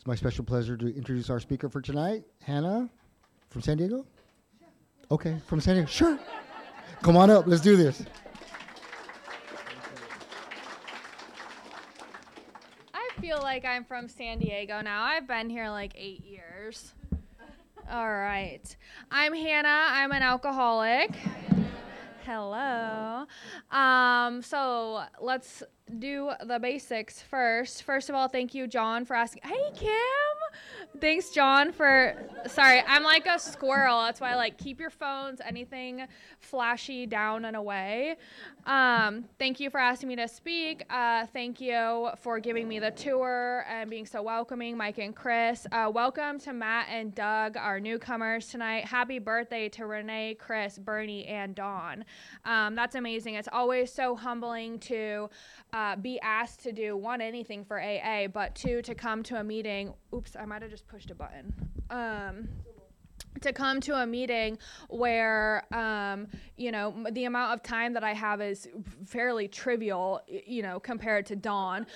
It's my special pleasure to introduce our speaker for tonight, Hannah from San Diego. Okay, from San Diego. Sure. Come on up. Let's do this. I feel like I'm from San Diego now. I've been here like 8 years. All right. I'm Hannah. I'm an alcoholic. Hello. So let's do the basics first. First of all, thank you, John, for asking. Hey, Kim. Thanks, John, for, sorry, I'm like a squirrel. That's why I like keep your phones, anything flashy down and away. Thank you for asking me to speak. Thank you for giving me the tour and being so welcoming, Mike and Chris. Welcome to Matt and Doug, our newcomers tonight. Happy birthday to Renee, Chris, Bernie, and Dawn. That's amazing. It's always so humbling to be asked to do, one, anything for AA, but two, to come to a meeting. Oops, I might have just pushed a button. To come to a meeting where, the amount of time that I have is fairly trivial, compared to Dawn.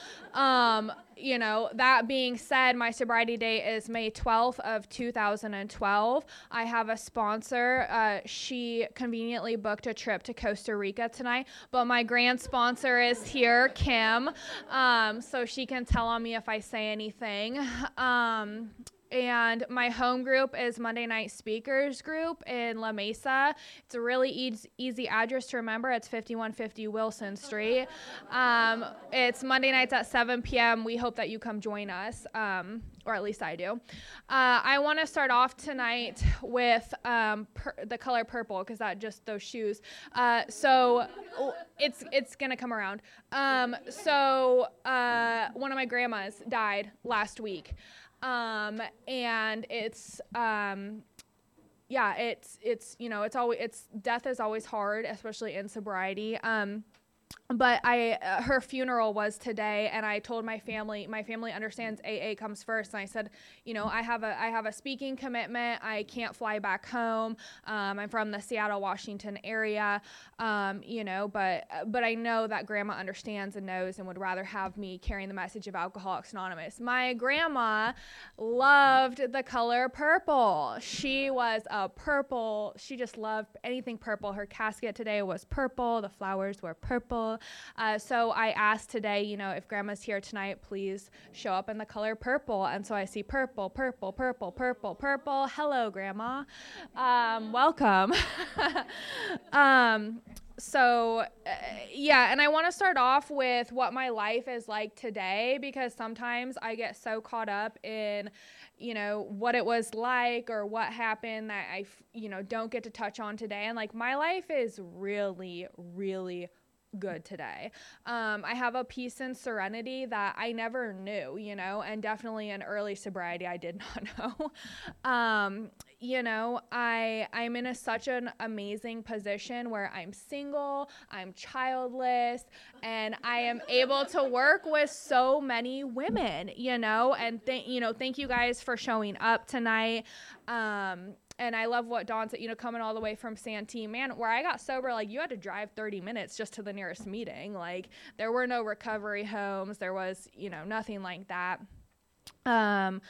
That being said, my sobriety date is May 12th of 2012. I have a sponsor. She conveniently booked a trip to Costa Rica tonight, but my grand sponsor is here, Kim, so she can tell on me if I say anything. And my home group is Monday Night Speakers Group in La Mesa. It's a really easy address to remember. It's 5150 Wilson Street. It's Monday nights at 7 p.m. We hope that you come join us, or at least I do. I want to start off tonight with the color purple, because those shoes. So it's going to come around. One of my grandmas died last week. And it's death is always hard, especially in sobriety. But her funeral was today, and I told my family understands AA comes first. And I said, I have a speaking commitment. I can't fly back home. I'm from the Seattle, Washington area. But I know that grandma understands and knows and would rather have me carrying the message of Alcoholics Anonymous. My grandma loved the color purple. She was a purple. She just loved anything purple. Her casket today was purple. The flowers were purple. So I asked today, if grandma's here tonight, please show up in the color purple. And so I see purple, purple, purple, purple, purple. Hello, grandma. Welcome. And I want to start off with what my life is like today, because sometimes I get so caught up in, what it was like or what happened that I, don't get to touch on today. And like, my life is really, really good today. I have a peace and serenity that I never knew, and definitely in early sobriety, I did not know. I'm in such an amazing position where I'm single, I'm childless, and I am able to work with so many women, and thank you guys for showing up tonight. And I love what Dawn said, coming all the way from Santee, man, where I got sober, like, you had to drive 30 minutes just to the nearest meeting. Like, there were no recovery homes. There was, nothing like that. My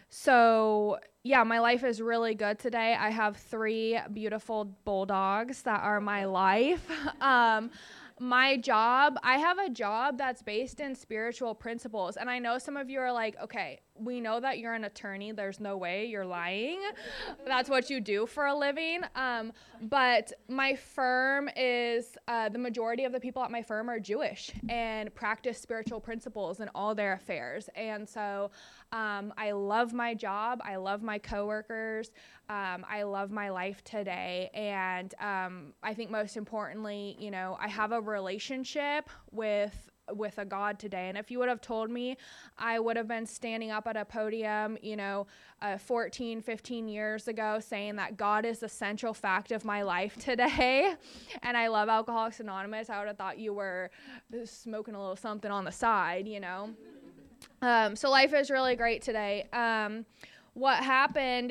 life is really good today. I have 3 beautiful bulldogs that are my life. My job, I have a job that's based in spiritual principles. And I know some of you are like, okay, we know that you're an attorney. There's no way you're lying. That's what you do for a living. But my firm is, the majority of the people at my firm are Jewish and practice spiritual principles in all their affairs. And so I love my job. I love my coworkers. I love my life today. And I think most importantly, I have a relationship with a God today. And if you would have told me, I would have been standing up at a podium, 14, 15 years ago saying that God is the central fact of my life today. And I love Alcoholics Anonymous. I would have thought you were smoking a little something on the side, So life is really great today. What happened,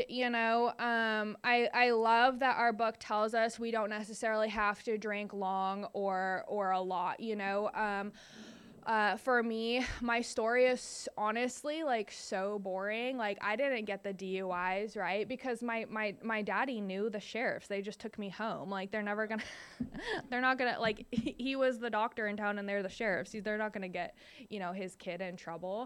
I love that our book tells us we don't necessarily have to drink long or a lot, For me, my story is honestly like so boring. Like I didn't get the DUIs, right? Because my daddy knew the sheriffs. They just took me home. Like they're never gonna, they're not gonna like, he was the doctor in town and they're the sheriffs. They're not gonna get, his kid in trouble.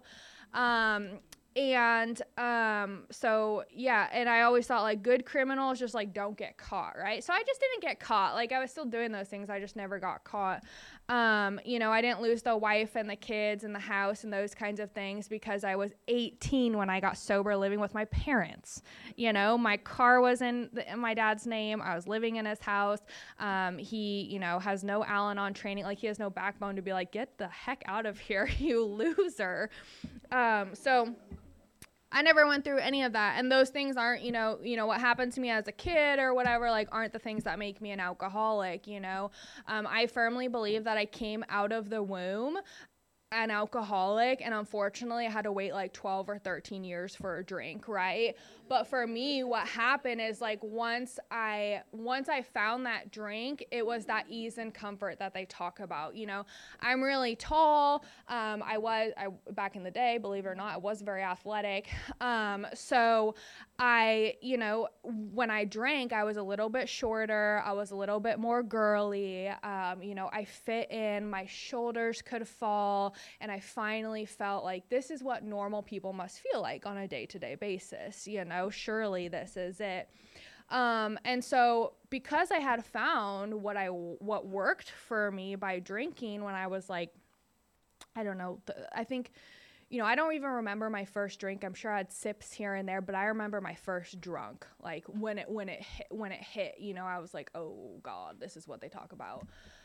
So yeah, and I always thought like good criminals just like don't get caught, right? So I just didn't get caught. Like I was still doing those things, I just never got caught. I didn't lose the wife and the kids and the house and those kinds of things because I was 18 when I got sober, living with my parents. My car was in my dad's name. I was living in his house. He has no Al-Anon training. Like he has no backbone to be like, get the heck out of here, you loser. So I never went through any of that. And those things aren't, what happened to me as a kid or whatever, like aren't the things that make me an alcoholic, I firmly believe that I came out of the womb an alcoholic, and unfortunately I had to wait like 12 or 13 years for a drink, right? But for me, what happened is like once I found that drink, it was that ease and comfort that they talk about. I'm really tall. I back in the day, believe it or not, I was very athletic. So I, when I drank, I was a little bit shorter. I was a little bit more girly. I fit in, my shoulders could fall, and I finally felt like this is what normal people must feel like on a day-to-day basis. Surely this is it. And so because I had found what worked for me by drinking when I was like, I don't know, I think, I don't even remember my first drink. I'm sure I had sips here and there, but I remember my first drunk. Like when it hit, I was like, oh God, this is what they talk about.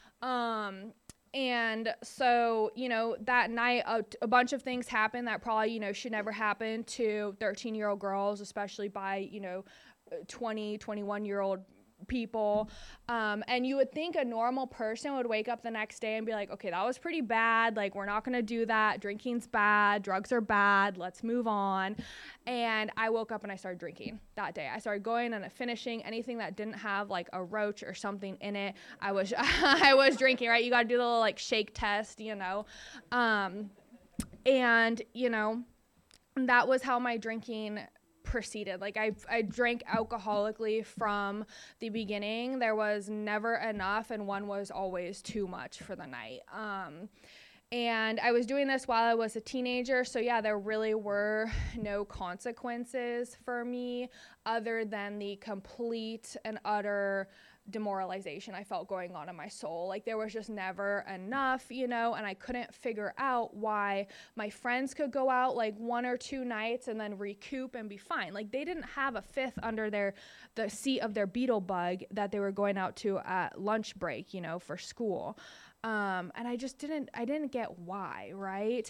And so, that night, a bunch of things happened that probably, should never happen to 13-year-old girls, especially by, 20, 21-year-old people. And you would think a normal person would wake up the next day and be like, okay, that was pretty bad. Like, we're not going to do that. Drinking's bad. Drugs are bad. Let's move on. And I woke up and I started drinking that day. I started going and finishing anything that didn't have like a roach or something in it. I was drinking, right? You got to do the little like shake test, and, that was how my drinking proceeded. Like I drank alcoholically from the beginning. There was never enough, and one was always too much for the night. And I was doing this while I was a teenager. So yeah, there really were no consequences for me other than the complete and utter demoralization I felt going on in my soul. Like there was just never enough, and I couldn't figure out why my friends could go out like 1 or 2 nights and then recoup and be fine. Like they didn't have a fifth under the seat of their Beetle Bug that they were going out to at lunch break, for school. And I didn't get why, right?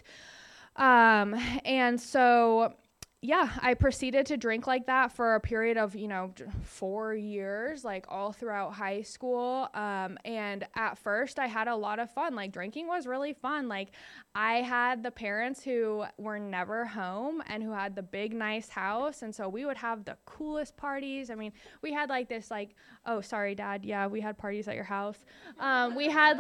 And so yeah, I proceeded to drink like that for a period of, 4 years, like all throughout high school. And at first I had a lot of fun. Like drinking was really fun. Like I had the parents who were never home and who had the big, nice house. And so we would have the coolest parties. I mean, we had like this, like, oh, sorry, Dad. Yeah, we had parties at your house. We had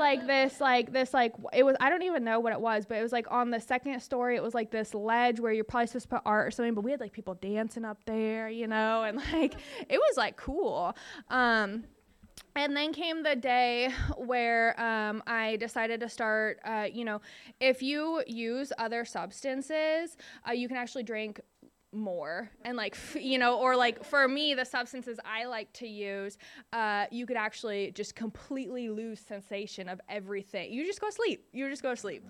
it was, I don't even know what it was, but it was like on the second story, it was like this ledge where you're probably supposed to put art or something, but we had like people dancing up there, and like, it was like cool. And then came the day where I decided to start, if you use other substances, you can actually drink more. And like, or like for me, the substances I like to use, you could actually just completely lose sensation of everything. You just go to sleep,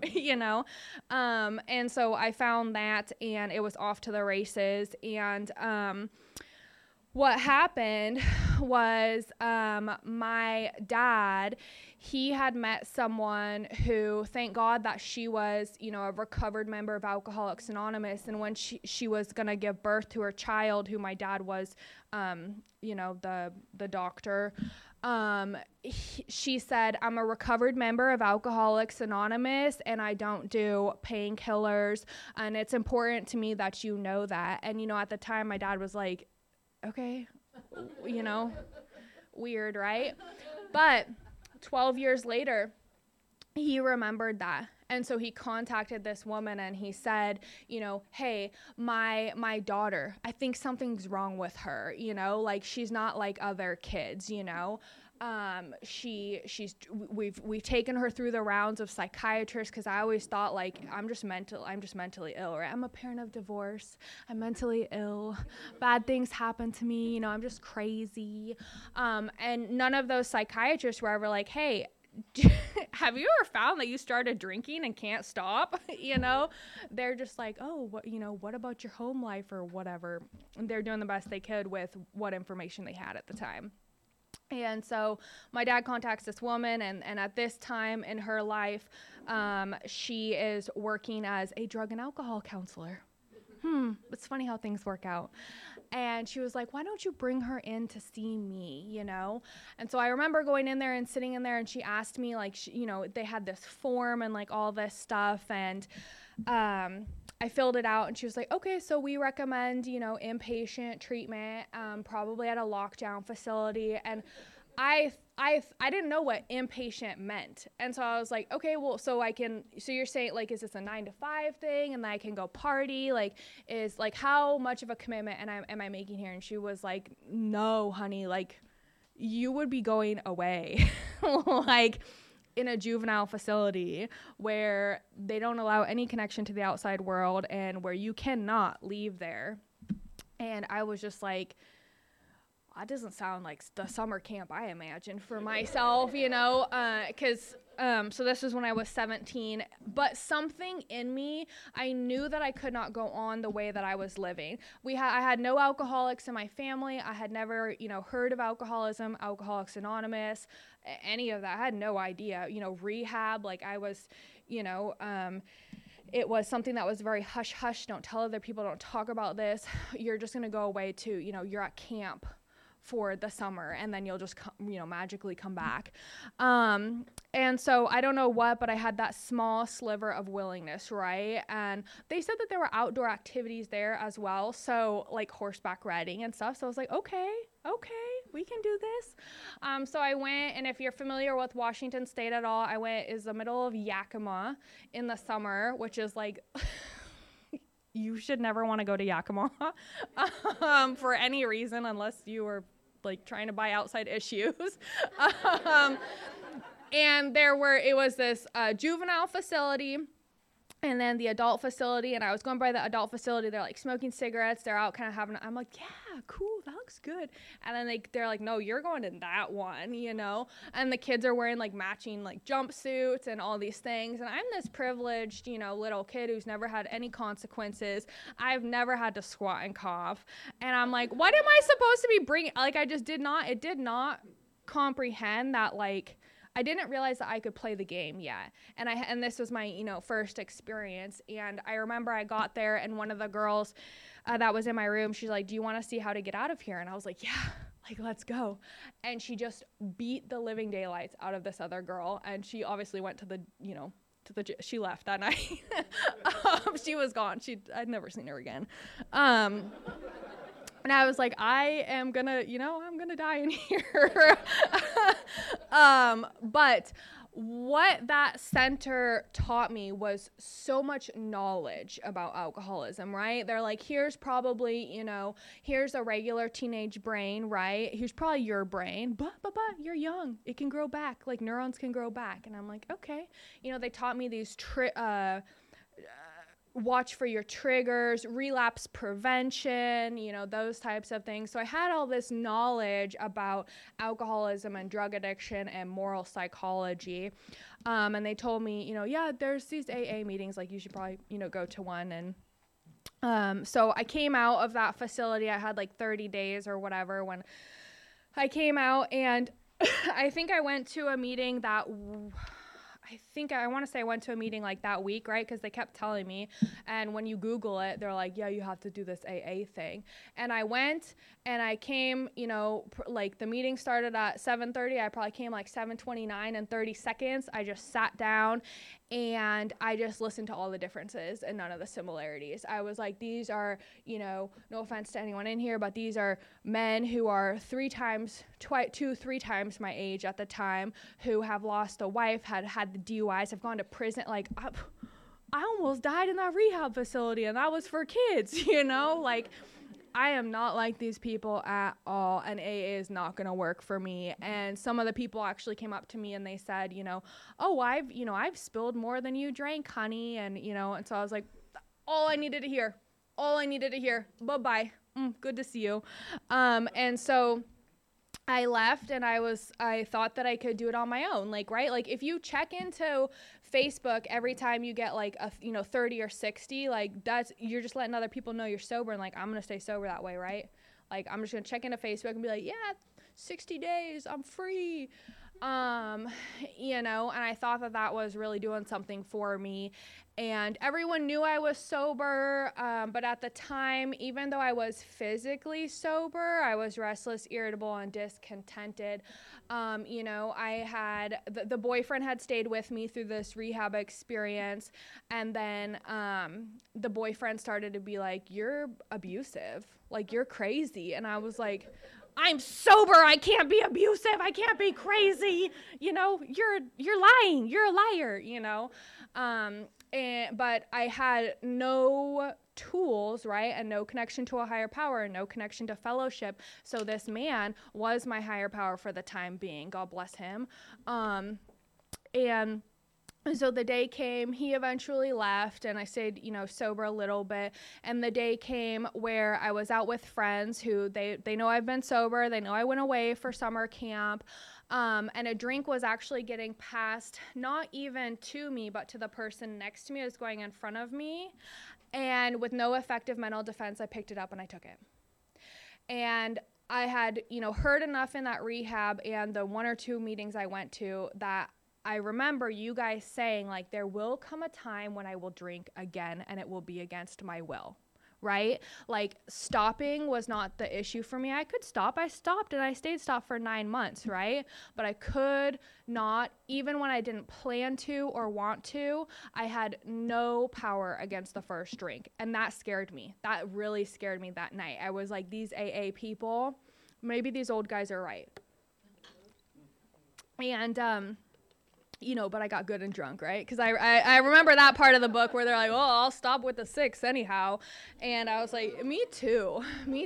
and so I found that, and it was off to the races. And what happened was my dad, he had met someone who, thank God that she was, a recovered member of Alcoholics Anonymous. And when she was going to give birth to her child, who my dad was, the doctor, she said, I'm a recovered member of Alcoholics Anonymous and I don't do painkillers. And it's important to me that you know that. And, at the time my dad was like, okay, weird, right? But 12 years later, he remembered that. And so he contacted this woman and he said, you know, hey, my daughter, I think something's wrong with her, you know, like she's not like other kids, you know. We've taken her through the rounds of psychiatrists, because I always thought like I'm just mentally ill, right? I'm a parent of divorce, I'm mentally ill, bad things happen to me, you know, I'm just crazy. And none of those psychiatrists were ever like, hey, have you ever found that you started drinking and can't stop? You know, they're just like, oh, what, you know, what about your home life or whatever? And they're doing the best they could with what information they had at the time. And so my dad contacts this woman, and at this time in her life, she is working as a drug and alcohol counselor. It's funny how things work out. And she was like, why don't you bring her in to see me, you know? And so I remember going in there and sitting in there, and she asked me, like, you know, they had this form and like all this stuff, and I filled it out, and she was like, okay, so we recommend, you know, inpatient treatment, probably at a lockdown facility. And I didn't know what inpatient meant. And so I was like, okay, well, so you're saying, like, is this a 9-to-5 thing and I can go party? Like, is like, how much of a commitment am I making here? And she was like, no, honey, like, you would be going away, like, in a juvenile facility where they don't allow any connection to the outside world and where you cannot leave there. And I was just like, that doesn't sound like the summer camp I imagined for myself, you know, because so this was when I was 17, but something in me, I knew that I could not go on the way that I was living. I had no alcoholics in my family. I had never, you know, heard of alcoholism, Alcoholics Anonymous, any of that. I had no idea, you know, rehab, like I was, you know, it was something that was very hush hush. Don't tell other people, don't talk about this. You're just going to go away to, you know, you're at camp for the summer, and then you'll just you know, magically come back. And so I don't know what, but I had that small sliver of willingness, right? And they said that there were outdoor activities there as well, so like horseback riding and stuff. So I was like, okay, we can do this. So I went, and if you're familiar with Washington State at all, is the middle of Yakima in the summer, which is like you should never want to go to Yakima for any reason, unless you were like trying to buy outside issues. And it was this juvenile facility, and then the adult facility, and I was going by the adult facility. They're like smoking cigarettes. They're out kind of having, I'm like, yeah, cool, that looks good. And then they're like, no, you're going to that one, you know? And the kids are wearing like matching like jumpsuits and all these things. And I'm this privileged, you know, little kid who's never had any consequences. I've never had to squat and cough. And I'm like, what am I supposed to be bringing? Like, it did not comprehend that, like, I didn't realize that I could play the game yet. And this was my, you know, first experience. And I remember I got there, and one of the girls that was in my room, she's like, do you want to see how to get out of here? And I was like, yeah, like, let's go. And she just beat the living daylights out of this other girl. And she obviously went to the, you know, she left that night. She was gone. I'd never seen her again. And I was like, I'm gonna die in here. But what that center taught me was so much knowledge about alcoholism, right? They're like, here's probably, you know, here's a regular teenage brain, right? Here's probably your brain, but you're young. It can grow back, like neurons can grow back. And I'm like, okay. You know, they taught me these watch for your triggers, relapse prevention, you know, those types of things. So I had all this knowledge about alcoholism and drug addiction and moral psychology. And they told me, you know, yeah, there's these AA meetings, like you should probably, you know, go to one. And so I came out of that facility. I had like 30 days or whatever when I came out, and I think I went to a meeting I want to say I went to a meeting like that week, right? Because they kept telling me. And when you Google it, they're like, yeah, you have to do this AA thing. And I went, and I came, you know, like the meeting started at 7:30. I probably came like 7:29 and 30 seconds. I just sat down, and I just listened to all the differences and none of the similarities. I was like, these are, you know, no offense to anyone in here, but these are men who are 3 times my age at the time, who have lost a wife, had the DUIs. I've gone to prison. Like, I almost died in that rehab facility, and that was for kids, you know? Like, I am not like these people at all, and AA is not going to work for me. And some of the people actually came up to me and they said, oh, I've spilled more than you drank, honey. And, and so I was like, all I needed to hear. Bye-bye. Good to see you. And so I left, and I thought that I could do it on my own. Like, right? Like, if you check into Facebook every time you get like 30 or 60, like, you're just letting other people know you're sober, and like, I'm going to stay sober that way. Right? Like, I'm just going to check into Facebook and be like, yeah, 60 days, I'm free. And I thought that was really doing something for me. And everyone knew I was sober, but at the time, even though I was physically sober, I was restless, irritable, and discontented. I had, the boyfriend had stayed with me through this rehab experience, and then the boyfriend started to be like, you're abusive, like, you're crazy. And I was like, I'm sober. I can't be abusive. I can't be crazy. You're lying. You're a liar, but I had no tools, right? And no connection to a higher power, no connection to fellowship. So this man was my higher power for the time being. God bless him. And so the day came, he eventually left, and I stayed, sober a little bit. And the day came where I was out with friends who they know I've been sober. They know I went away for summer camp. And a drink was actually getting passed, not even to me, but to the person next to me. It was going in front of me. And with no effective mental defense, I picked it up and I took it. And I had, heard enough in that rehab and the 1 or 2 meetings I went to that I remember you guys saying, like, there will come a time when I will drink again and it will be against my will, right? Like, stopping was not the issue for me. I could stop. I stopped, and I stayed stopped for 9 months, right? But I could not, even when I didn't plan to or want to, I had no power against the first drink. And that scared me. That really scared me that night. I was like, these AA people, maybe these old guys are right. And, but I got good and drunk, right? Because I remember that part of the book where they're like, oh, I'll stop with the 6 anyhow. And I was like, me too.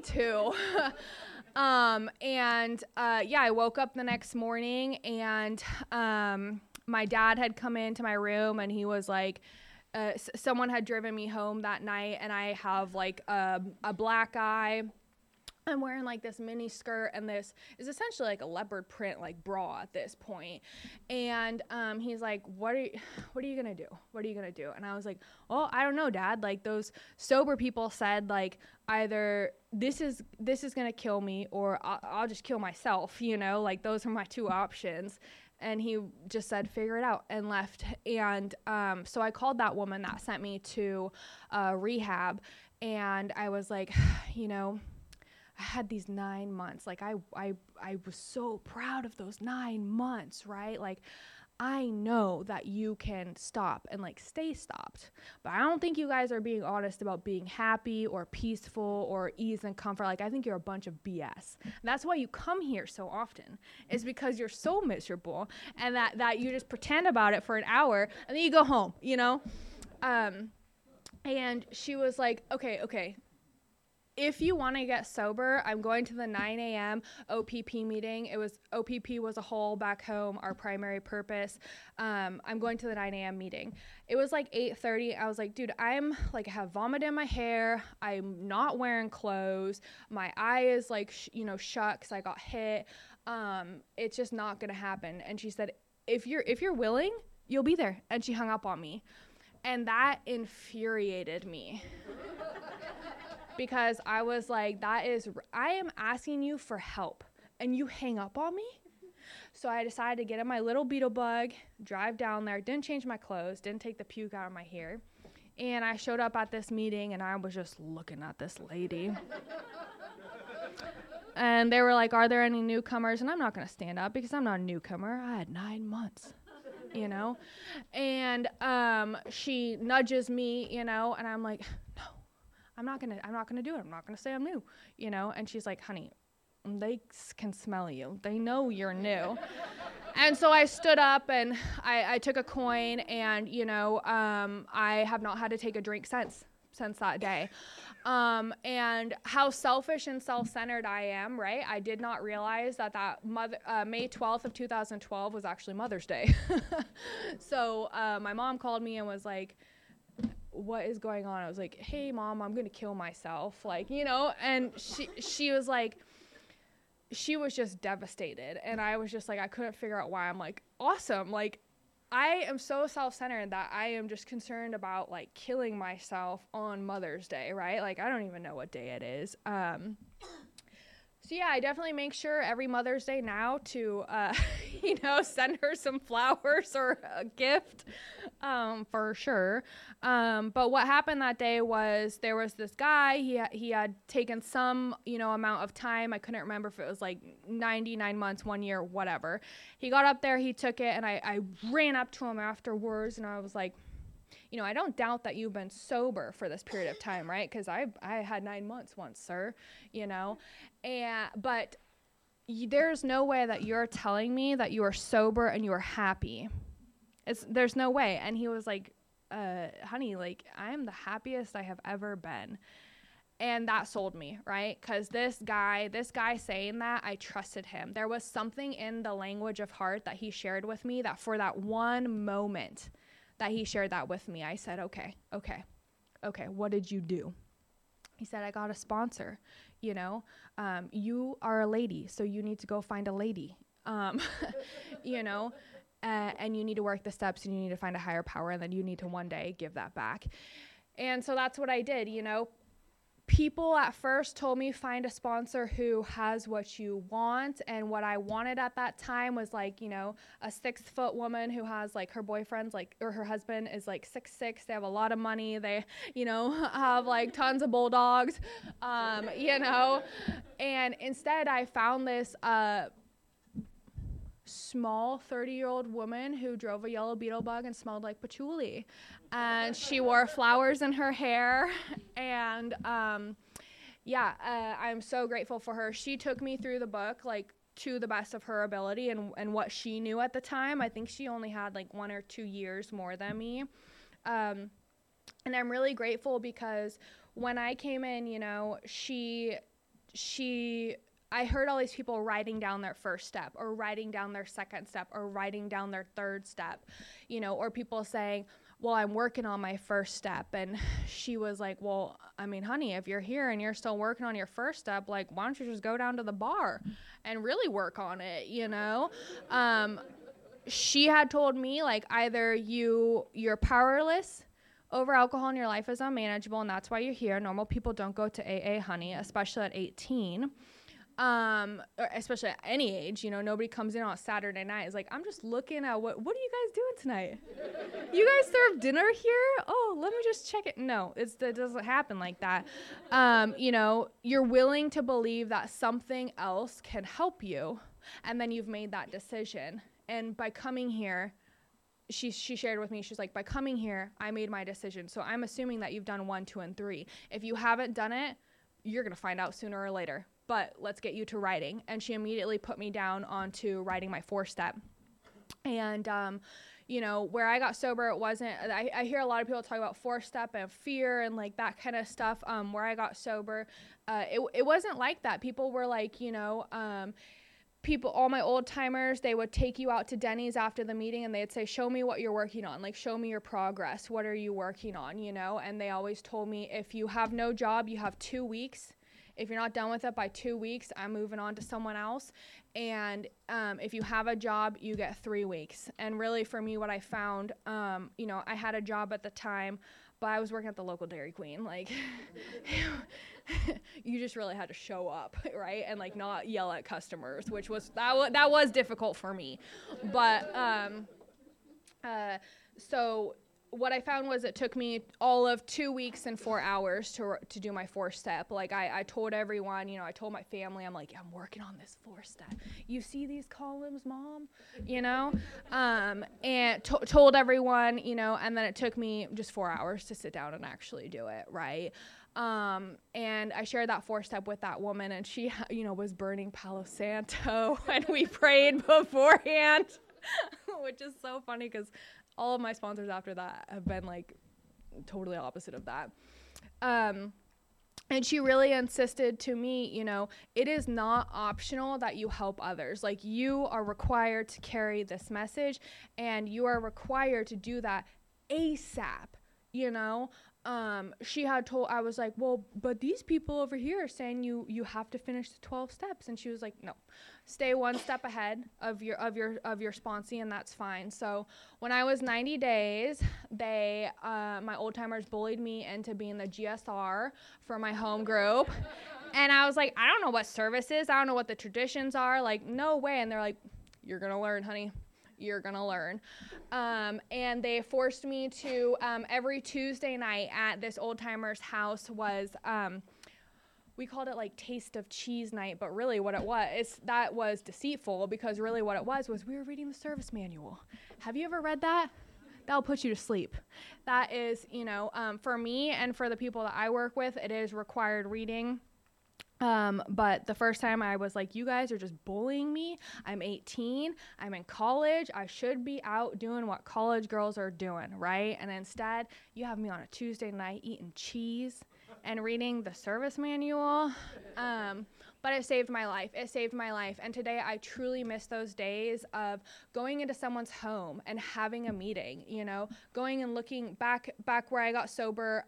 I woke up the next morning, and my dad had come into my room, and he was like, someone had driven me home that night, and I have like a black eye. I'm wearing like this mini skirt, and this is essentially like a leopard print like bra at this point. And he's like, what are you gonna do? What are you gonna do? And I was like, well, I don't know, Dad. Like, those sober people said, like, either this is gonna kill me, or I'll just kill myself, like, those are my 2 options. And he just said, figure it out, and left. And so I called that woman that sent me to rehab, and I was like, I had these 9 months. Like, I was so proud of those 9 months, right? Like, I know that you can stop and like stay stopped, but I don't think you guys are being honest about being happy or peaceful or ease and comfort. Like, I think you're a bunch of BS. And that's why you come here so often, is because you're so miserable, and that you just pretend about it for an hour and then you go home, and she was like, okay. If you want to get sober, I'm going to the 9 a.m. OPP meeting. OPP was a hole back home, our primary purpose. I'm going to the 9 a.m. meeting. It was like 8:30. I was like, dude, I'm like, I have vomit in my hair. I'm not wearing clothes. My eye is like, shut because I got hit. It's just not going to happen. And she said, if you're willing, you'll be there. And she hung up on me. And that infuriated me. Because I was like, I am asking you for help, and you hang up on me? So I decided to get in my little Beetle Bug, drive down there, didn't change my clothes, didn't take the puke out of my hair. And I showed up at this meeting, and I was just looking at this lady. And they were like, are there any newcomers? And I'm not going to stand up because I'm not a newcomer. I had 9 months. And she nudges me, and I'm like, no. I'm not gonna do it. I'm not gonna say I'm new, And she's like, honey, they can smell you. They know you're new. And so I stood up and I took a coin, and, I have not had to take a drink since that day. And how selfish and self-centered I am, right? I did not realize that May 12th of 2012 was actually Mother's Day. So my mom called me and was like, what is going on? I was like, hey, Mom, I'm going to kill myself. And she was like, she was just devastated. And I was just like, I couldn't figure out why. I'm like, awesome. Like, I am so self-centered that I am just concerned about like killing myself on Mother's Day, right? Like, I don't even know what day it is. So yeah, I definitely make sure every Mother's Day now to, send her some flowers or a gift, for sure. But what happened that day was there was this guy, he had taken some, amount of time. I couldn't remember if it was like 99 months, 1 year, whatever. He got up there, he took it, and I ran up to him afterwards, and I was like, I don't doubt that you've been sober for this period of time, right? Because I had 9 months once, sir, but there's no way that you're telling me that you are sober and you are happy. There's no way. And he was like, honey, like, I am the happiest I have ever been. And that sold me, right? Because this guy saying that, I trusted him. There was something in the language of heart that he shared with me that for that one moment that he shared that with me, I said, okay, what did you do? He said, I got a sponsor, you are a lady, so you need to go find a lady, and you need to work the steps, and you need to find a higher power, and then you need to one day give that back. And so that's what I did, People at first told me find a sponsor who has what you want, and what I wanted at that time was like, a 6-foot woman who has like her boyfriend's like, or her husband is like 6'6". They have a lot of money. They, have like tons of bulldogs, and instead I found this small 30-year-old woman who drove a yellow beetle bug and smelled like patchouli, and she wore flowers in her hair, and I'm so grateful for her. She took me through the book like to the best of her ability and what she knew at the time. I think she only had like 1 or 2 years more than me, and I'm really grateful because when I came in, I heard all these people writing down their first step or writing down their second step or writing down their third step, or people saying, well, I'm working on my first step. And she was like, well, I mean, honey, if you're here and you're still working on your first step, like, why don't you just go down to the bar and really work on it, She had told me, like, either you're powerless over alcohol and your life is unmanageable, and that's why you're here. Normal people don't go to AA, honey, especially at 18. Or especially at any age, nobody comes in on a Saturday night. It's like, I'm just looking at what are you guys doing tonight? You guys serve dinner here? Oh, let me just check it. No, it doesn't happen like that. You're willing to believe that something else can help you, and then you've made that decision. And by coming here, she shared with me, she's like, by coming here, I made my decision. So I'm assuming that you've done 1, 2, and 3. If you haven't done it, you're going to find out sooner or later. But let's get you to writing. And she immediately put me down onto writing my 4-step. And, where I got sober, it wasn't, I hear a lot of people talk about 4-step and fear and like that kind of stuff. Where I got sober, it wasn't like that. People were like, all my old timers, they would take you out to Denny's after the meeting and they'd say, show me what you're working on. Like, show me your progress. What are you working on? And they always told me, if you have no job, you have 2 weeks. If you're not done with it by 2 weeks, I'm moving on to someone else. And if you have a job, you get 3 weeks. And really for me, what I found, I had a job at the time, but I was working at the local Dairy Queen. Like, you just really had to show up, right? And like not yell at customers, which was, that was difficult for me. But so what I found was it took me all of 2 weeks and 4 hours to do my 4-step. Like I told everyone, I told my family, I'm like, I'm working on this 4-step. You see these columns, Mom? And told everyone, and then it took me just 4 hours to sit down and actually do it, right? And I shared that 4-step with that woman, and she, was burning Palo Santo, and we prayed beforehand. which is so funny because all of my sponsors after that have been like totally opposite of that. And she really insisted to me, you know, it is not optional that you help others. Like, you are required to carry this message, and you are required to do that ASAP, you know? She had told, I was like, well, but these people over here are saying you have to finish the 12 steps. And she was like, no, stay one step ahead of your sponsee, and that's fine. So when I was 90 days, my old timers bullied me into being the GSR for my home group. And I was like, I don't know what service is. I don't know what the traditions are. Like, no way. And they're like, you're going to learn, honey. You're going to learn. And they forced me to, every Tuesday night at this old timer's house was, we called it like Taste of Cheese night, but really what it was, that was deceitful, because really what it was we were reading the service manual. Have you ever read that? That'll put you to sleep. That is, you know, for me and for the people that I work with, it is required reading. But the first time I was like, you guys are just bullying me. I'm 18. I'm in college. I should be out doing what college girls are doing, right? And instead, you have me on a Tuesday night eating cheese and reading the service manual. But it saved my life. It saved my life. And today I truly miss those days of going into someone's home and having a meeting, you know, going and looking back where I got sober.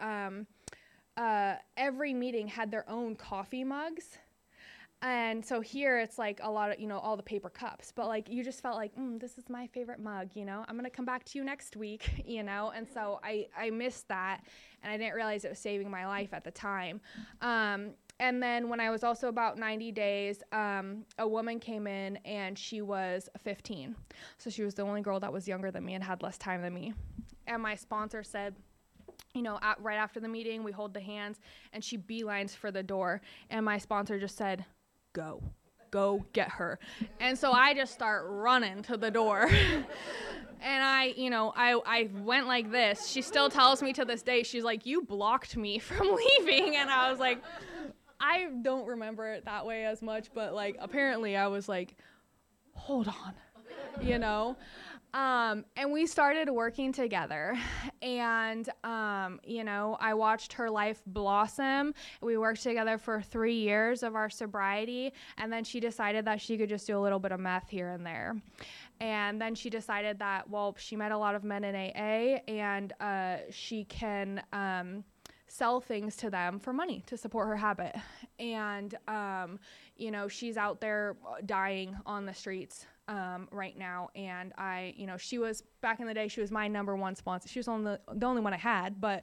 Every meeting had their own coffee mugs. And so here it's like a lot of, you know, all the paper cups, but like you just felt like, this is my favorite mug, you know, I'm going to come back to you next week, you know? And so I missed that, and I didn't realize it was saving my life at the time. And then when I was also about 90 days, a woman came in, and she was 15. So she was the only girl that was younger than me and had less time than me. And my sponsor said, you know, right after the meeting, we hold the hands, and she beelines for the door. And my sponsor just said, go get her. And so I just start running to the door. And I went like this. She still tells me to this day, she's like, you blocked me from leaving. And I was like, I don't remember it that way as much, but like apparently I was like, hold on, you know? And we started working together, and, you know, I watched her life blossom. We worked together for 3 years of our sobriety, and then she decided that she could just do a little bit of meth here and there. And then she decided that, well, she met a lot of men in AA, and she can sell things to them for money to support her habit. And, you know, she's out there dying on the streets right now. And she was, back in the day, she was my number one sponsor. She was the only one I had, but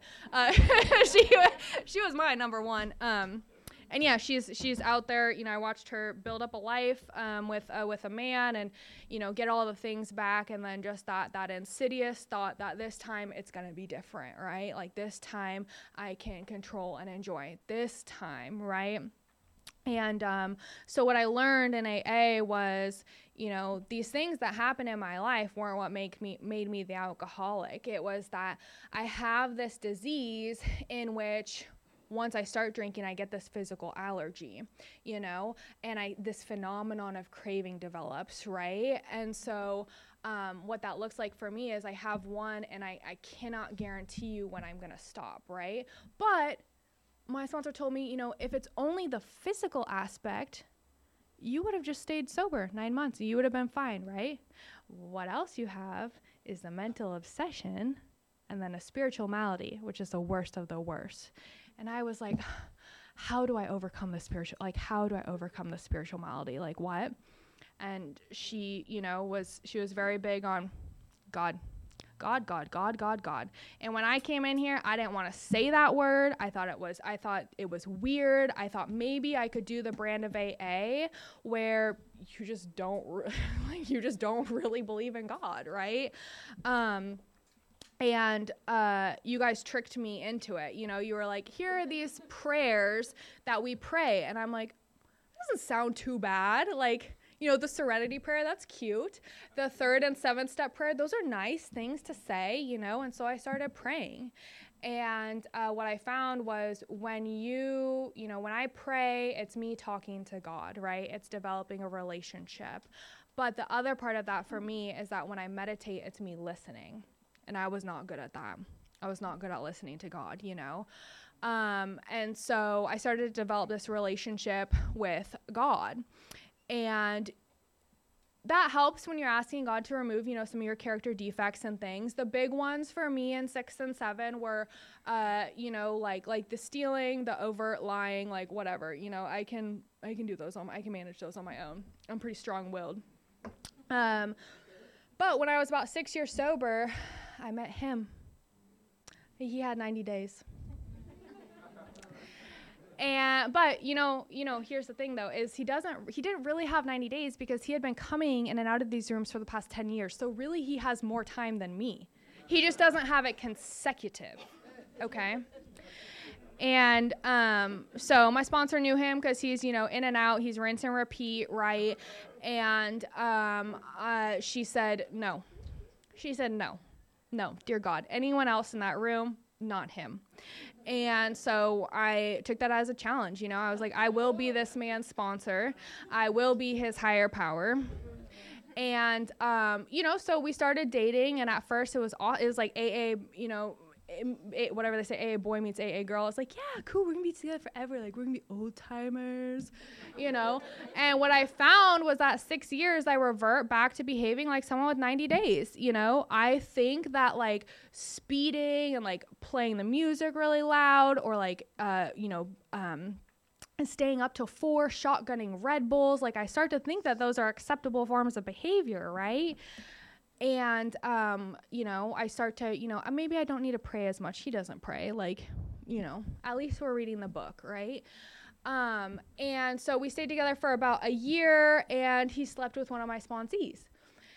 she was my number one. And yeah, she's out there. You know, I watched her build up a life with a man, and you know, get all the things back, and then just that insidious thought that this time it's gonna be different, right? Like this time I can control and enjoy this time, right? And so what I learned in AA was, you know, these things that happened in my life weren't what made me the alcoholic. It was that I have this disease in which once I start drinking, I get this physical allergy, you know, and this phenomenon of craving develops, right? And so what that looks like for me is I have one, and I cannot guarantee you when I'm going to stop, right? But my sponsor told me, you know, if it's only the physical aspect, you would have just stayed sober 9 months. You would have been fine, right? What else you have is the mental obsession, and then a spiritual malady, which is the worst of the worst. And I was like, how do I overcome the spiritual malady? Like what? And she, you know, she was very big on God. And when I came in here, I didn't want to say that word. I thought it was weird. I thought maybe I could do the brand of AA where you just don't really believe in God, right? And you guys tricked me into it. You know, you were like, here are these prayers that we pray. And I'm like, doesn't sound too bad. Like, you know, the serenity prayer, that's cute. The 3rd and 7th step prayer, those are nice things to say, you know. And so I started praying. And what I found was when when I pray, it's me talking to God, right? It's developing a relationship. But the other part of that for me is that when I meditate, it's me listening. And I was not good at that. I was not good at listening to God, you know? And so I started to develop this relationship with God. And that helps when you're asking God to remove, you know, some of your character defects and things. The big ones for me in 6 and 7 were, you know, like the stealing, the overt lying, like whatever, you know, I can do those I can manage those on my own. I'm pretty strong-willed. But when I was about 6 years sober, I met him. He had 90 days. But you know, here's the thing though, is he didn't really have 90 days because he had been coming in and out of these rooms for the past 10 years. So really he has more time than me. He just doesn't have it consecutive. Okay. And, so my sponsor knew him cause he's, you know, in and out, he's rinse and repeat. Right. And, she said, no, dear God, anyone else in that room, not him. And so I took that as a challenge. You know, I was like, I will be this man's sponsor. I will be his higher power. And, you know, so we started dating, and at first it was like AA, you know, whatever they say, AA boy meets AA girl. It's like, yeah, cool, we're gonna be together forever. Like, we're gonna be old timers, you know? And what I found was that 6 years, I revert back to behaving like someone with 90 days, you know? I think that, like, speeding and, like, playing the music really loud or, like, you know, and staying up till 4, shotgunning Red Bulls, like, I start to think that those are acceptable forms of behavior, right? And, you know, I start to, you know, maybe I don't need to pray as much. He doesn't pray, like, you know, at least we're reading the book, right? And so we stayed together for about a year, and he slept with one of my sponsees.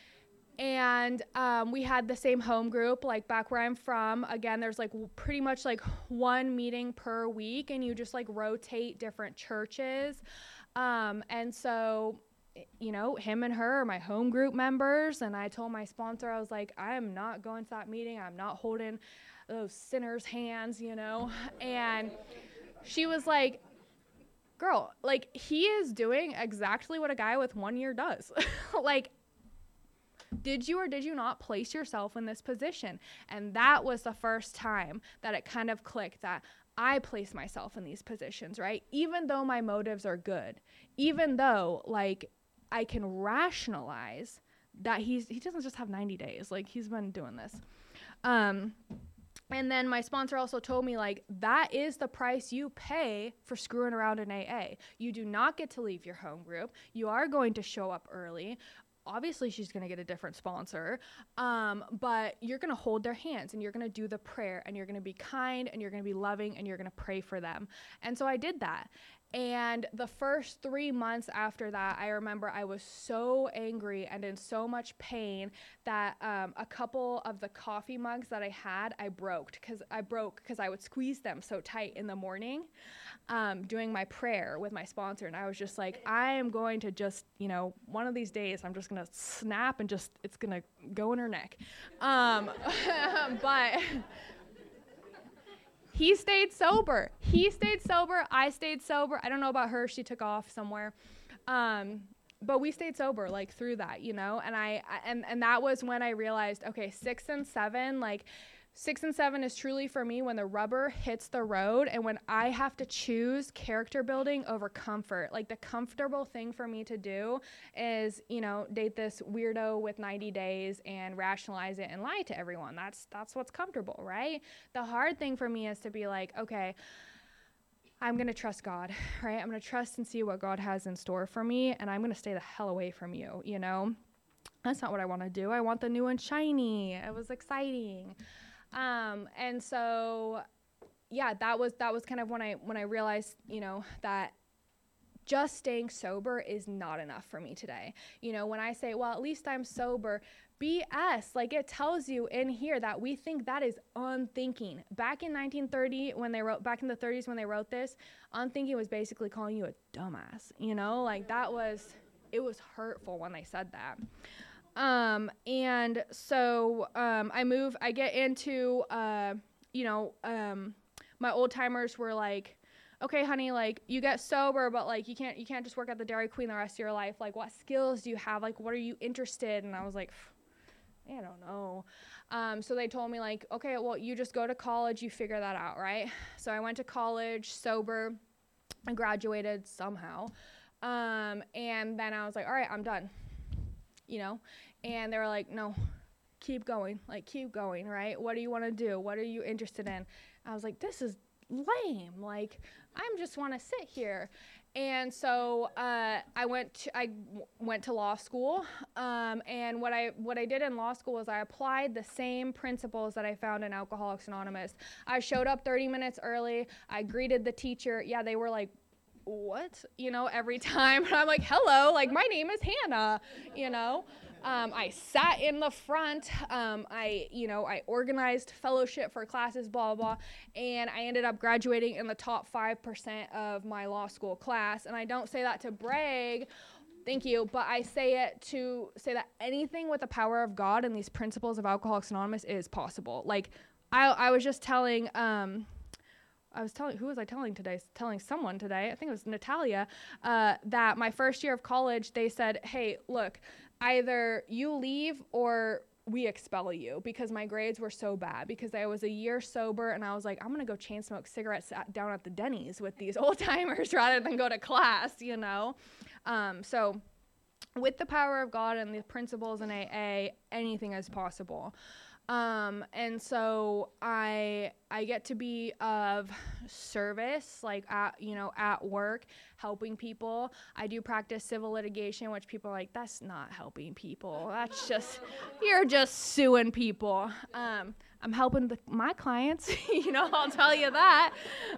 And, we had the same home group, like back where I'm from. Again, there's like pretty much like one meeting per week, and you just like rotate different churches. And so, you know, him and her are my home group members. And I told my sponsor, I was like, I am not going to that meeting. I'm not holding those sinners' hands, you know? And she was like, girl, like, he is doing exactly what a guy with 1 year does. Like, did you or did you not place yourself in this position? And that was the first time that it kind of clicked that I place myself in these positions, right? Even though my motives are good, even though, like, I can rationalize that he doesn't just have 90 days. Like, he's been doing this. And then my sponsor also told me, like, that is the price you pay for screwing around in AA. You do not get to leave your home group. You are going to show up early. Obviously, she's going to get a different sponsor, but you're going to hold their hands, and you're going to do the prayer, and you're going to be kind, and you're going to be loving, and you're going to pray for them. And so I did that. And the first 3 months after that, I remember I was so angry and in so much pain that a couple of the coffee mugs that I had, I broke because I would squeeze them so tight in the morning doing my prayer with my sponsor. And I was just like, I am going to just, you know, one of these days I'm just going to snap and just, it's going to go in her neck. But he stayed sober. I stayed sober. I don't know about her. She took off somewhere. But we stayed sober, like, through that, you know? And that was when I realized, okay, 6 and 7, like, 6 and 7 is truly for me when the rubber hits the road and when I have to choose character building over comfort. Like, the comfortable thing for me to do is, you know, date this weirdo with 90 days and rationalize it and lie to everyone. That's what's comfortable, right? The hard thing for me is to be like, okay, I'm going to trust God, right? I'm going to trust and see what God has in store for me, and I'm going to stay the hell away from you, you know? That's not what I want to do. I want the new and shiny. It was exciting. And so, yeah, that was kind of when I realized, you know, that just staying sober is not enough for me today. You know, when I say, well, at least I'm sober, BS, like, it tells you in here that we think that is unthinking. Back in 1930, back in the 30s when they wrote this, unthinking was basically calling you a dumbass, you know, like, it was hurtful when they said that. And so, I get into, you know, my old timers were like, okay, honey, like, you get sober, but like, you can't just work at the Dairy Queen the rest of your life. Like, what skills do you have? Like, what are you interested in? And I was like, I don't know. So they told me, like, okay, well, you just go to college, you figure that out, right? So I went to college sober. I graduated somehow. And then I was like, all right, I'm done, and they were like, no, keep going, right? What do you want to do? What are you interested in? I was like, this is lame. Like, I just want to sit here. And so I went to law school, and what I did in law school was I applied the same principles that I found in Alcoholics Anonymous. I showed up 30 minutes early. I greeted the teacher. Yeah, they were like, what? Every time. And I'm like, hello, like, my name is Hannah, I sat in the front. I organized fellowship for classes, blah, blah, blah. And I ended up graduating in the top 5% of my law school class. And I don't say that to brag. Thank you. But I say it to say that anything with the power of God and these principles of Alcoholics Anonymous is possible. Like, I was just telling, who was I telling today? Telling someone today, I think it was Natalia, that my first year of college, they said, hey, look, either you leave or we expel you, because my grades were so bad, because I was a year sober, and I was like, I'm going to go chain smoke cigarettes down at the Denny's with these old timers rather than go to class, So with the power of God and the principles in AA, anything is possible. And so I get to be of service, like at work, helping people. I do practice civil litigation, which people are like, that's not helping people. That's just, you're just suing people. I'm helping my clients, I'll tell you that.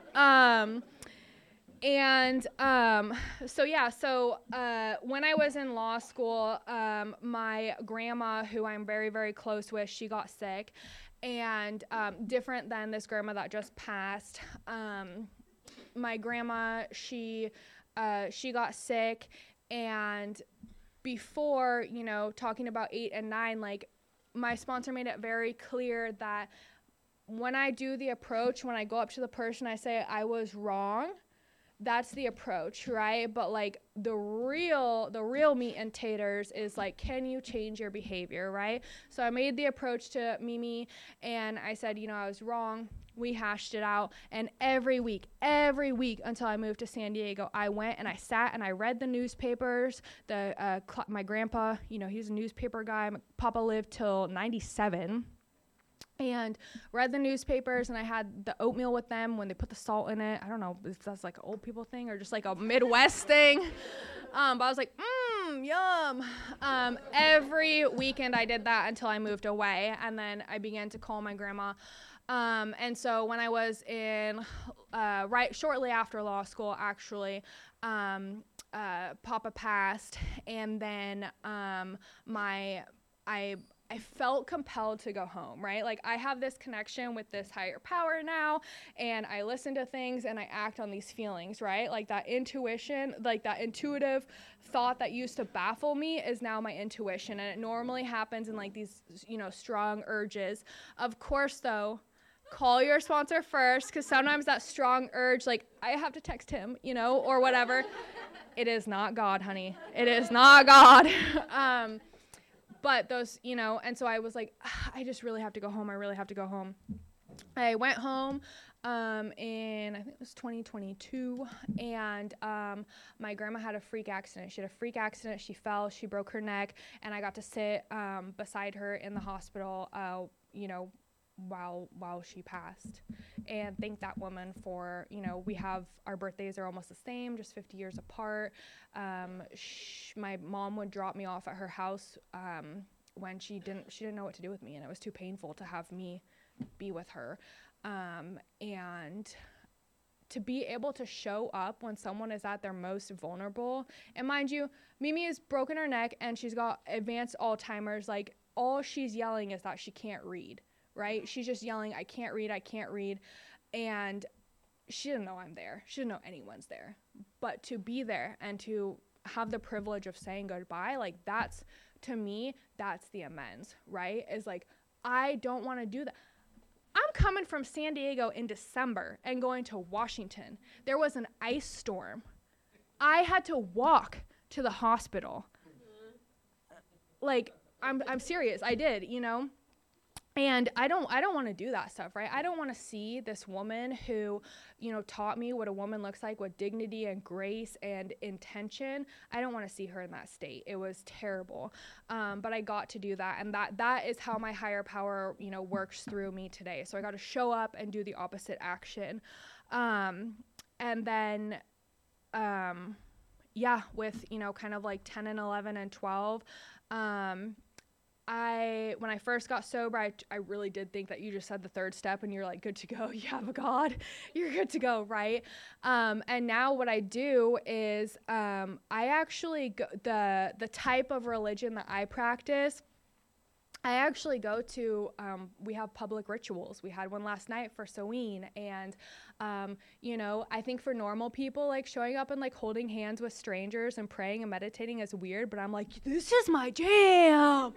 When I was in law school, my grandma, who I'm very, very close with, she got sick. And different than this grandma that just passed, my grandma, she got sick. And before, talking about 8 and 9, like, my sponsor made it very clear that when I do the approach, when I go up to the person, I say, I was wrong. That's the approach, right? But like the real meat and taters is like, can you change your behavior, right? So I made the approach to Mimi, and I said, I was wrong. We hashed it out, and every week until I moved to San Diego, I went and I sat and I read the newspapers. My grandpa, he's a newspaper guy. Papa lived till 97. And read the newspapers, and I had the oatmeal with them when they put the salt in it. I don't know if that's like an old people thing or just like a Midwest thing. But I was like, yum. Every weekend I did that until I moved away, and then I began to call my grandma. And so when I was in, shortly after law school, actually, Papa passed, and then I felt compelled to go home, right? Like, I have this connection with this higher power now, and I listen to things and I act on these feelings, right? Like that intuition, like that intuitive thought that used to baffle me is now my intuition. And it normally happens in like these, strong urges. Of course, though, call your sponsor first, because sometimes that strong urge, like, I have to text him, or whatever. It is not God, honey. It is not God. But those, and so I was like, I just really have to go home. I really have to go home. I went home in, I think it was 2022, and my grandma had a freak accident. She had a freak accident. She fell. She broke her neck, and I got to sit beside her in the hospital, while she passed, and thank that woman for, we have, our birthdays are almost the same, just 50 years apart. My mom would drop me off at her house when she didn't know what to do with me, and it was too painful to have me be with her. And to be able to show up when someone is at their most vulnerable, and mind you, Mimi has broken her neck and she's got advanced Alzheimer's. Like, all she's yelling is that she can't read. Right? She's just yelling, I can't read. And she didn't know I'm there. She didn't know anyone's there. But to be there and to have the privilege of saying goodbye, like, that's, to me, that's the amends, right? Is like, I don't want to do that. I'm coming from San Diego in December and going to Washington. There was an ice storm. I had to walk to the hospital. Like, I'm serious. I did, you know. And I don't want to do that stuff, right? I don't want to see this woman who, you know, taught me what a woman looks like with dignity and grace and intention. I don't want to see her in that state. It was terrible. But I got to do that. And that is how my higher power, you know, works through me today. So I got to show up and do the opposite action. And then, with, you know, kind of like 10 and 11 and 12, when I first got sober, I really did think that you just said the third step and you're like, good to go. You have a God, you're good to go, right? And now what I do is I actually the type of religion that I practice, I actually go to, we have public rituals. We had one last night for Samhain, and, you know, I think for normal people, like showing up and like holding hands with strangers and praying and meditating is weird, but I'm like, this is my jam.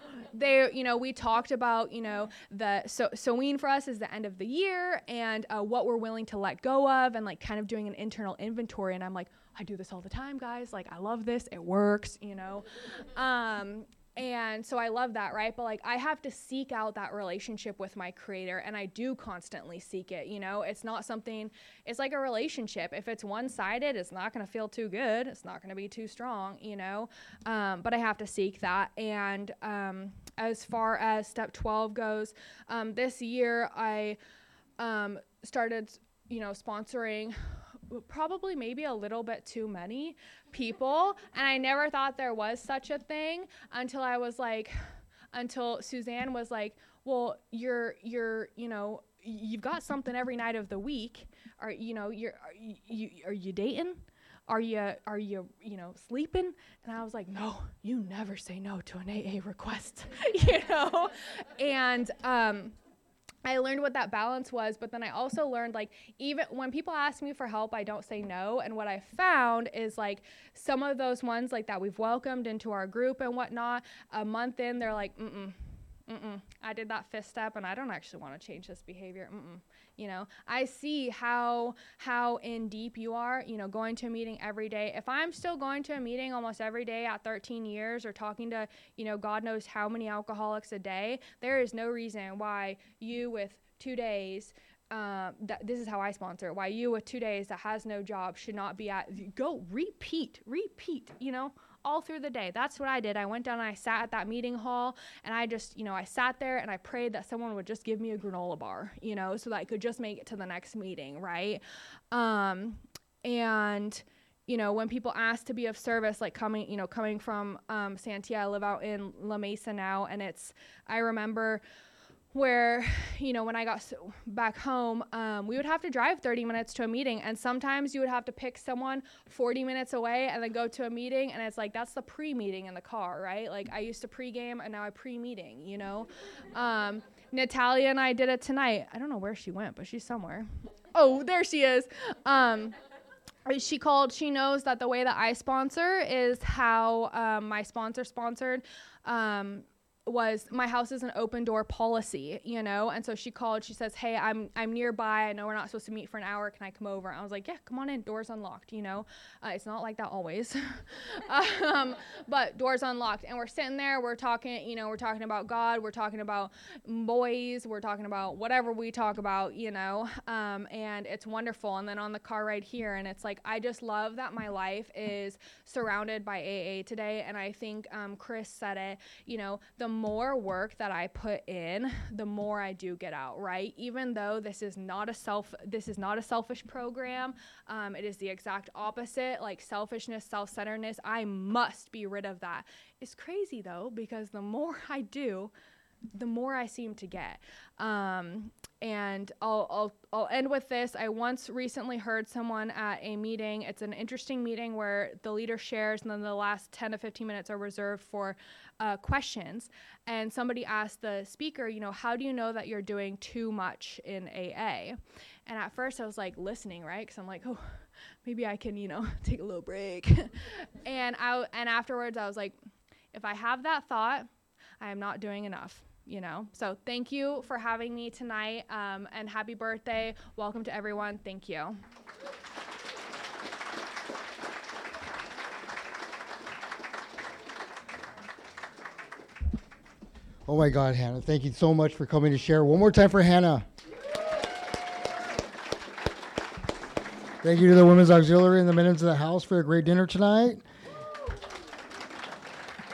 We talked about, you know, Samhain for us is the end of the year and what we're willing to let go of and like kind of doing an internal inventory. And I'm like, I do this all the time, guys. Like, I love this. It works, you know. And so I love that, right? But like, I have to seek out that relationship with my creator, and I do constantly seek it, you know? It's not something, it's like a relationship. If it's one-sided, it's not going to feel too good. It's not going to be too strong, you know? But I have to seek that. And as far as step 12 goes, this year I started, you know, sponsoring probably maybe a little bit too many people, and I never thought there was such a thing until Suzanne was like, well, you're you know, you've got something every night of the week. Are you dating? Are you you know, sleeping? And I was like, no, you never say no to an AA request. You know. And I learned what that balance was, but then I also learned, like, even when people ask me for help, I don't say no. And what I found is, like, some of those ones, like, that we've welcomed into our group and whatnot, a month in, they're like, I did that fifth step, and I don't actually want to change this behavior. You know, I see how in deep you are, you know, going to a meeting every day. If I'm still going to a meeting almost every day at 13 years or talking to, you know, God knows how many alcoholics a day, there is no reason why you with 2 days, this is how I sponsor, why you with 2 days that has no job should not be repeat, you know, all through the day. That's what I did. I went down and I sat at that meeting hall, and I just, you know, I sat there and I prayed that someone would just give me a granola bar, you know, so that I could just make it to the next meeting, right? And, you know, when people ask to be of service, like coming from Santia, I live out in La Mesa now, and I remember where, you know, when I got back home, we would have to drive 30 minutes to a meeting, and sometimes you would have to pick someone 40 minutes away and then go to a meeting, and it's like, that's the pre-meeting in the car, right? Like, I used to pre-game, and now I pre-meeting, you know? Natalia and I did it tonight. I don't know where she went, but she's somewhere. Oh, there she is. She knows that the way that I sponsor is how my sponsor sponsored, was my house is an open door policy, you know? And so she called, she says, hey, I'm nearby. I know we're not supposed to meet for an hour. Can I come over? And I was like, yeah, come on in. Door's unlocked, you know? It's not like that always. But door's unlocked. And we're sitting there, we're talking, you know, we're talking about God, we're talking about boys, we're talking about whatever we talk about, you know? And it's wonderful. And then on the car ride here, and it's like, I just love that my life is surrounded by AA today. And I think Chris said it, you know, the more work that I put in, the more I do get out, right? Even though this is not a selfish program, it is the exact opposite, like selfishness, self-centeredness. I must be rid of that. It's crazy though, because the more I do, the more I seem to get. And I'll end with this. I once recently heard someone at a meeting. It's an interesting meeting where the leader shares, and then the last 10 to 15 minutes are reserved for questions. And somebody asked the speaker, you know, how do you know that you're doing too much in AA? And at first I was like listening, right? Because I'm like, oh, maybe I can, you know, take a little break. and afterwards I was like, if I have that thought, I am not doing enough. So thank you for having me tonight, and happy birthday. Welcome to everyone. Thank you. Oh my God, Hannah, thank you so much for coming to share. One more time for Hannah. Thank you to the Women's Auxiliary and the Men of the House for a great dinner tonight.